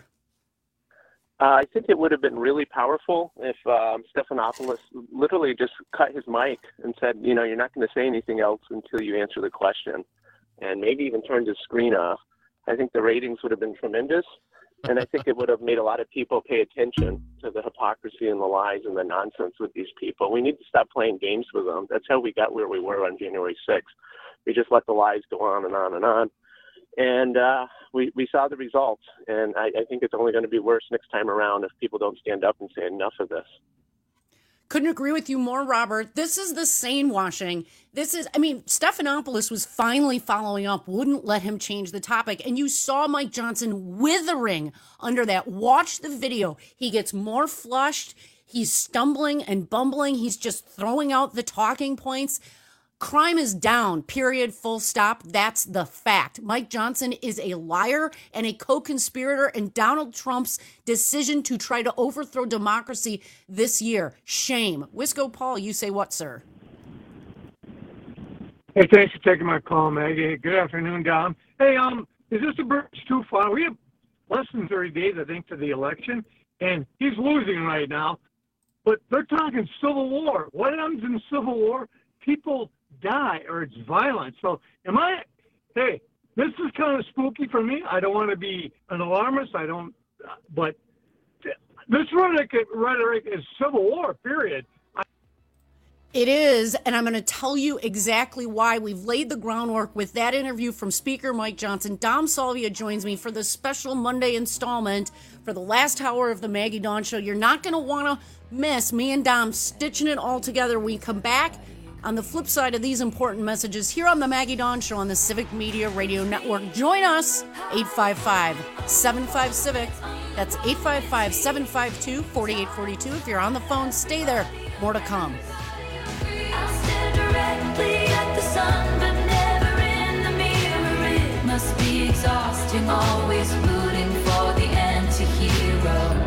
Uh, I think it would have been really powerful if um, Stephanopoulos literally just cut his mic and said, you know, you're not going to say anything else until you answer the question, and maybe even turned his screen off. I think the ratings would have been tremendous, and I think it would have made a lot of people pay attention to the hypocrisy and the lies and the nonsense with these people. We need to stop playing games with them. That's how we got where we were on January sixth. We just let the lies go on and on and on, and uh, we, we saw the results, and I, I think it's only going to be worse next time around if people don't stand up and say enough of this. Couldn't agree with you more, Robert. This is the sane washing. This is, I mean, Stephanopoulos was finally following up, wouldn't let him change the topic. And you saw Mike Johnson withering under that. Watch the video. He gets more flushed. He's stumbling and bumbling. He's just throwing out the talking points. Crime is down, period, full stop. That's the fact. Mike Johnson is a liar and a co-conspirator in Donald Trump's decision to try to overthrow democracy this year. Shame. Wisco Paul, you say what, sir? Hey, thanks for taking my call, Maggie. Good afternoon, Dom. Hey, um, is this a bridge too far? We have less than thirty days, I think, to the election, and he's losing right now. But they're talking civil war. What happens in civil war? People die or it's violent. So am I, hey, this is kind of spooky for me. I don't want to be an alarmist. I don't, but this rhetoric, rhetoric is civil war, period. I, It is, and I'm going to tell you exactly why. We've laid the groundwork with that interview from Speaker Mike Johnson. Dom Salvia joins me for the special Monday installment for the last hour of the Maggie Dawn Show. You're not going to want to miss me and Dom stitching it all together. We come back on the flip side of these important messages here on the Maggie Dawn Show on the Civic Media Radio Network. Join us, eight five five, seven five, civic. That's eight five five, seven five two, four eight four two. If you're on the phone, stay there. More to come. I'll stare directly at the sun, but never in the mirror. It must be exhausting, always rooting for the anti-hero.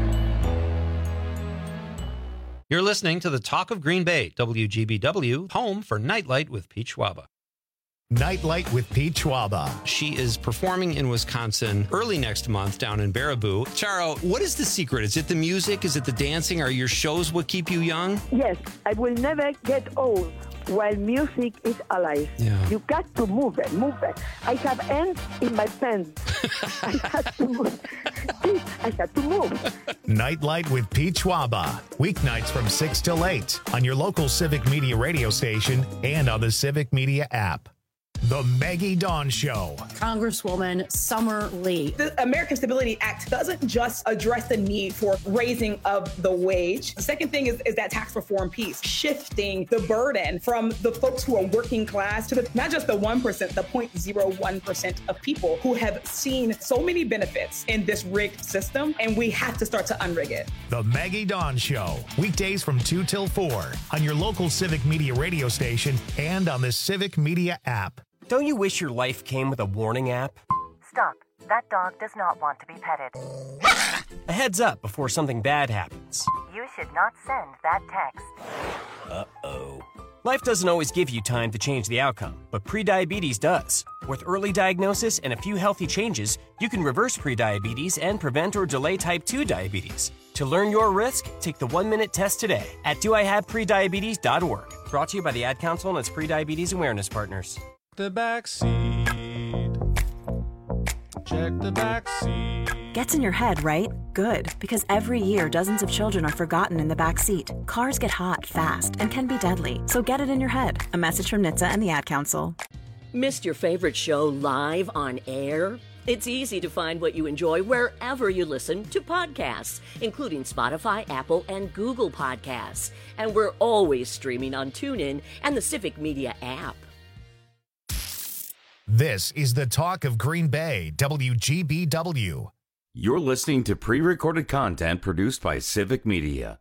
You're listening to the Talk of Green Bay, W G B W, home for Nightlight with Pete Schwaba. Nightlight with Pete Schwaba. She is performing in Wisconsin early next month down in Baraboo. Charo, what is the secret? Is it the music? Is it the dancing? Are your shows what keep you young? Yes, I will never get old while music is alive. Yeah. You got to move it, move it. I have ants in my pants. I had to move. I had to move. Nightlight with Pete Schwaba. Weeknights from six till eight on your local Civic Media radio station and on the Civic Media app. The Maggie Dawn Show. Congresswoman Summer Lee. The American Stability Act doesn't just address the need for raising of the wage. The second thing is, is that tax reform piece, shifting the burden from the folks who are working class to the, not just the one percent, the zero point zero one percent of people who have seen so many benefits in this rigged system, and we have to start to unrig it. The Maggie Dawn Show. Weekdays from two till four on your local Civic Media radio station and on the Civic Media app. Don't you wish your life came with a warning app? Stop. That dog does not want to be petted. A heads up before something bad happens. You should not send that text. Uh-oh. Life doesn't always give you time to change the outcome, but prediabetes does. With early diagnosis and a few healthy changes, you can reverse prediabetes and prevent or delay type two diabetes. To learn your risk, take the one-minute test today at do I have prediabetes dot org. Brought to you by the Ad Council and its prediabetes awareness partners. The back seat. Check the back seat. Gets in your head, right? Good, because every year dozens of children are forgotten in the back seat. Cars get hot fast and can be deadly, so get it in your head. A message from N H T S A and the Ad Council. Missed your favorite show live on air? It's easy to find what you enjoy wherever you listen to podcasts, including Spotify, Apple, and Google Podcasts. And we're always streaming on TuneIn and the Civic Media app. This is the talk of Green Bay, W G B W. You're listening to pre-recorded content produced by Civic Media.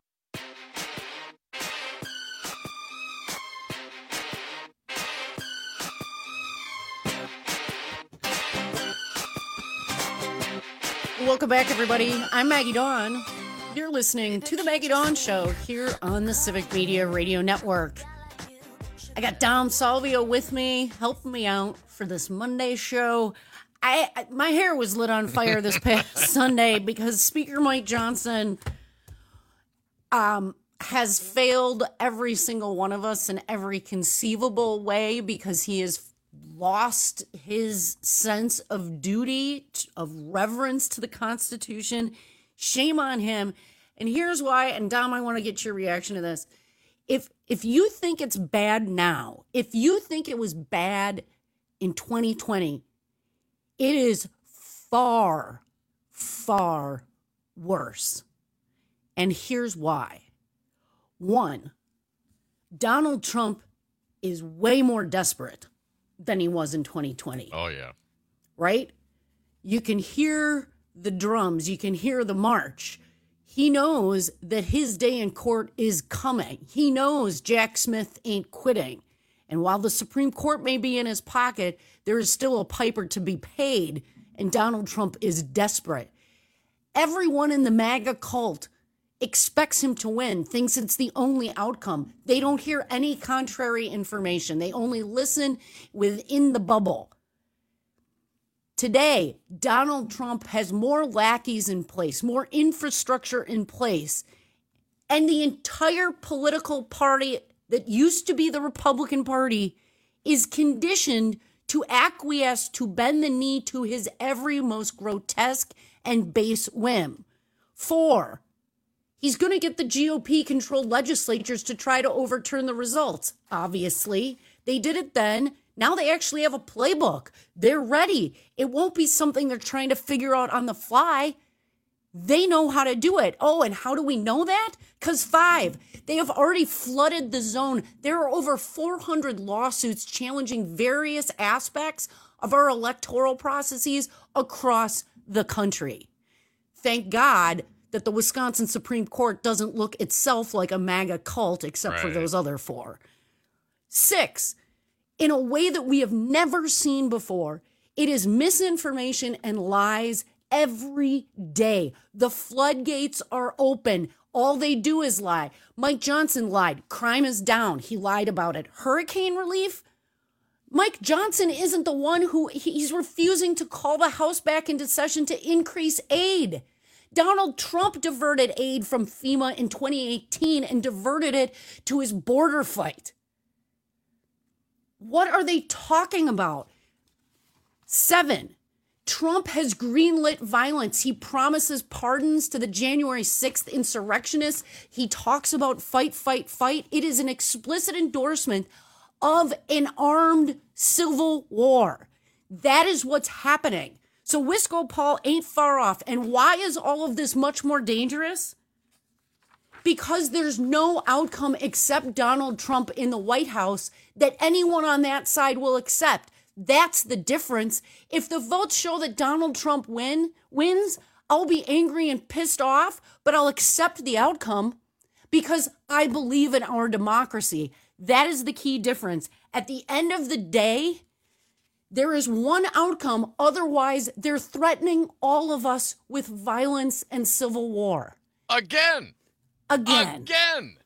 Welcome back, everybody. I'm Maggie Dawn. You're listening to the Maggie Dawn Show here on the Civic Media Radio Network. I got Dom Salvio with me, helping me out for this Monday show. I, I my hair was lit on fire this past Sunday because Speaker Mike Johnson um, has failed every single one of us in every conceivable way because he has lost his sense of duty, of reverence to the Constitution. Shame on him. And here's why, and Dom, I want to get your reaction to this. If if you think it's bad now, if you think it was bad in twenty twenty, it is far, far worse. And here's why. One, Donald Trump is way more desperate than he was in twenty twenty. Oh, yeah. Right? You can hear the drums. You can hear the march. He knows that his day in court is coming. He knows Jack Smith ain't quitting. And while the Supreme Court may be in his pocket, there is still a piper to be paid, and Donald Trump is desperate. Everyone in the MAGA cult expects him to win, thinks it's the only outcome. They don't hear any contrary information. They only listen within the bubble. Today, Donald Trump has more lackeys in place, more infrastructure in place, and the entire political party that used to be the Republican Party is conditioned to acquiesce, to bend the knee to his every most grotesque and base whim. Four, he's going to get the G O P-controlled legislatures to try to overturn the results. Obviously, they did it then. Now they actually have a playbook. They're ready. It won't be something they're trying to figure out on the fly. They know how to do it. Oh, and how do we know that? Because five, they have already flooded the zone. There are over four hundred lawsuits challenging various aspects of our electoral processes across the country. Thank God that the Wisconsin Supreme Court doesn't look itself like a MAGA cult, except right. for those other four. Six, in a way that we have never seen before, it is misinformation and lies every day. The floodgates are open. All they do is lie. Mike Johnson lied. Crime is down. He lied about it. Hurricane relief? Mike Johnson isn't the one who he's refusing to call the House back into session to increase aid. Donald Trump diverted aid from FEMA in twenty eighteen and diverted it to his border fight. What are they talking about? Seven, Trump has greenlit violence. He promises pardons to the January sixth insurrectionists. He talks about fight, fight, fight. It is an explicit endorsement of an armed civil war. That is what's happening. So Wisco Paul ain't far off. And why is all of this much more dangerous? Because there's no outcome except Donald Trump in the White House that anyone on that side will accept. That's the difference. If the votes show that Donald Trump win wins, I'll be angry and pissed off, but I'll accept the outcome because I believe in our democracy. That is the key difference. At the end of the day, there is one outcome. Otherwise, they're threatening all of us with violence and civil war. Again. Again. Again.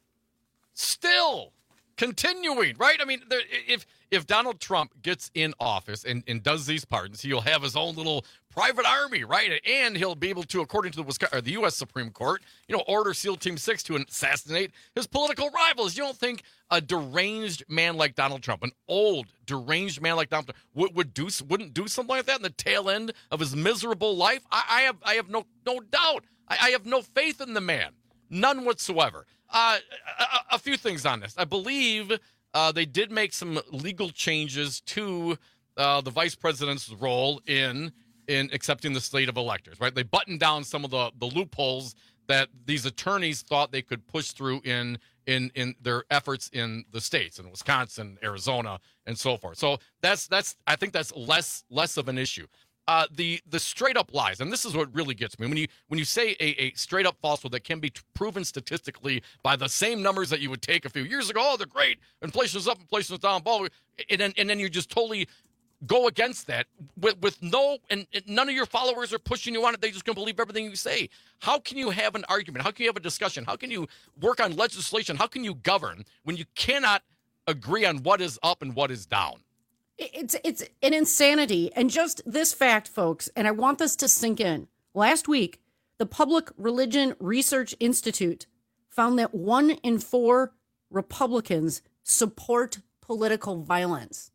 Still. Continuing, right? I mean, there, if if Donald Trump gets in office and, and does these pardons, he'll have his own little private army, right? And he'll be able to, according to the Wisconsin, or the U S Supreme Court, you know, order SEAL Team six to assassinate his political rivals. You don't think a deranged man like Donald Trump, an old deranged man like Donald Trump, would, would do wouldn't do something like that in the tail end of his miserable life? I, I have I have no no doubt. I, I have no faith in the man, none whatsoever. Uh, a, a few things on this. I believe uh, they did make some legal changes to uh, the vice president's role in in accepting the slate of electors, right? They buttoned down some of the, the loopholes that these attorneys thought they could push through in in in their efforts in the states, in Wisconsin, Arizona, and so forth. So that's that's I think that's less less of an issue. Uh, the the straight up lies, and this is what really gets me. When you when you say a, a straight up falsehood that can be t- proven statistically by the same numbers that you would take a few years ago, oh, they're great, inflation's up, inflation's down, blah, blah, and then and then you just totally go against that with with no and, and none of your followers are pushing you on it. They just can believe everything you say. How can you have an argument? How can you have a discussion? How can you work on legislation? How can you govern when you cannot agree on what is up and what is down? It's it's an insanity. And just this fact, folks, and I want this to sink in. Last week, the Public Religion Research Institute found that one in four Republicans support political violence.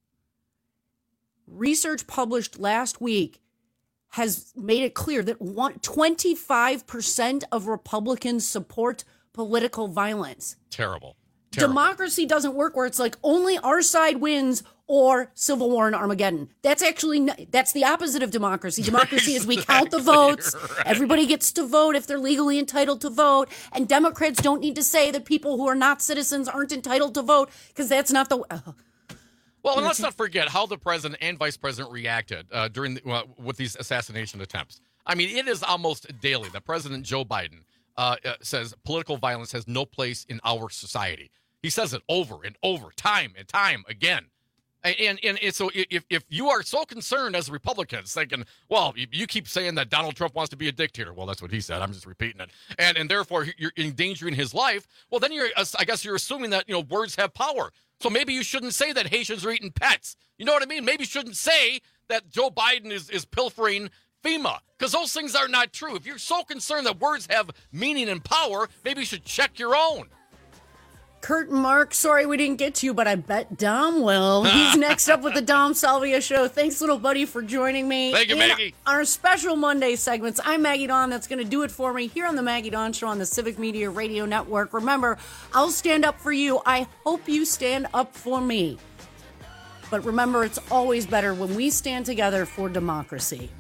Research published last week has made it clear that one, twenty-five percent of Republicans support political violence. Terrible. Terrible. Democracy doesn't work where it's like only our side wins or civil war and Armageddon. That's actually, that's the opposite of democracy. Democracy is we count the votes. Right. Everybody gets to vote if they're legally entitled to vote. And Democrats don't need to say that people who are not citizens aren't entitled to vote because that's not the... Uh, Well, and let's not forget how the president and vice president reacted uh, during the, uh, with these assassination attempts. I mean, it is almost daily that President Joe Biden uh, uh, says political violence has no place in our society. He says it over and over, time and time again. And, and, and, and so if, if you are so concerned as Republicans thinking, well, you, you keep saying that Donald Trump wants to be a dictator. Well, that's what he said. I'm just repeating it. And and therefore you're endangering his life. Well, then you're, I guess you're assuming that, you know, words have power. So maybe you shouldn't say that Haitians are eating pets. You know what I mean? Maybe you shouldn't say that Joe Biden is, is pilfering FEMA, because those things are not true. If you're so concerned that words have meaning and power, maybe you should check your own. Kurt and Mark, sorry we didn't get to you, but I bet Dom will. He's next up with the Dom Salvia Show. Thanks, little buddy, for joining me. Thank you, in Maggie. Our special Monday segments. I'm Maggie Dawn. That's going to do it for me here on the Maggie Dawn Show on the Civic Media Radio Network. Remember, I'll stand up for you. I hope you stand up for me. But remember, it's always better when we stand together for democracy.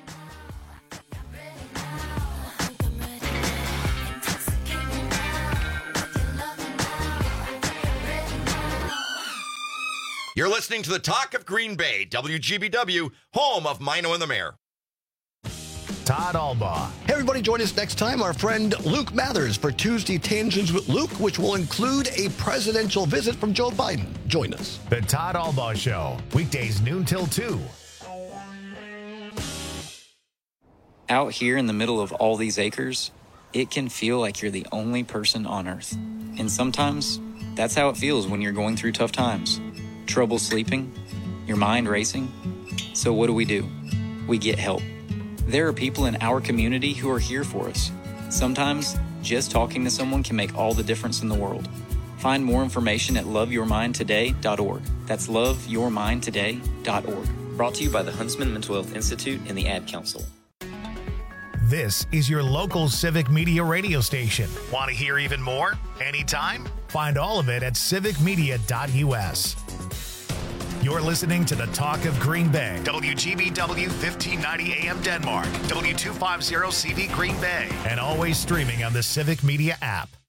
You're listening to the Talk of Green Bay, W G B W, home of Mino and the Mayor. Todd Albaugh. Hey, everybody, join us next time, our friend Luke Mathers, for Tuesday Tangents with Luke, which will include a presidential visit from Joe Biden. Join us. The Todd Albaugh Show, weekdays noon till two. Out here in the middle of all these acres, it can feel like you're the only person on Earth. And sometimes, that's how it feels when you're going through tough times. Trouble sleeping? Your mind racing? So what do we do? We get help. There are people in our community who are here for us. Sometimes, just talking to someone can make all the difference in the world. Find more information at love your mind today dot org. That's love your mind today dot org. Brought to you by the Huntsman Mental Health Institute and the Ad Council. This is your local Civic Media radio station. Want to hear even more? Anytime? Find all of it at civic media dot u s. You're listening to the Talk of Green Bay. W G B W fifteen ninety A M Denmark. W two fifty C V Green Bay. And always streaming on the Civic Media app.